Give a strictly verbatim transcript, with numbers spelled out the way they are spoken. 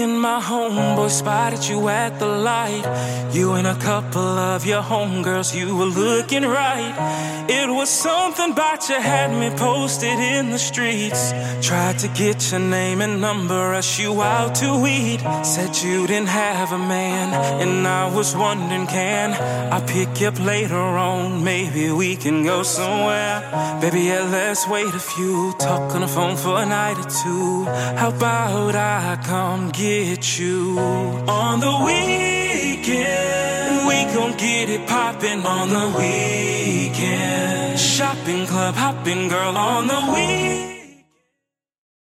and my homeboy spotted you at the light. You and a couple of your homegirls, you were looking right. It was something about you had me posted in the streets. Tried to get your name and number, rush you out to eat. Said you didn't have a man, and I was wondering, can I pick you up later on? Maybe we can go somewhere. Baby, yeah, let's wait a few. Talk on the phone for a night or two. How about I come get you on the weekend? We gon' get it poppin' on the weekend. Shopping, club hopping, girl, on the weekend.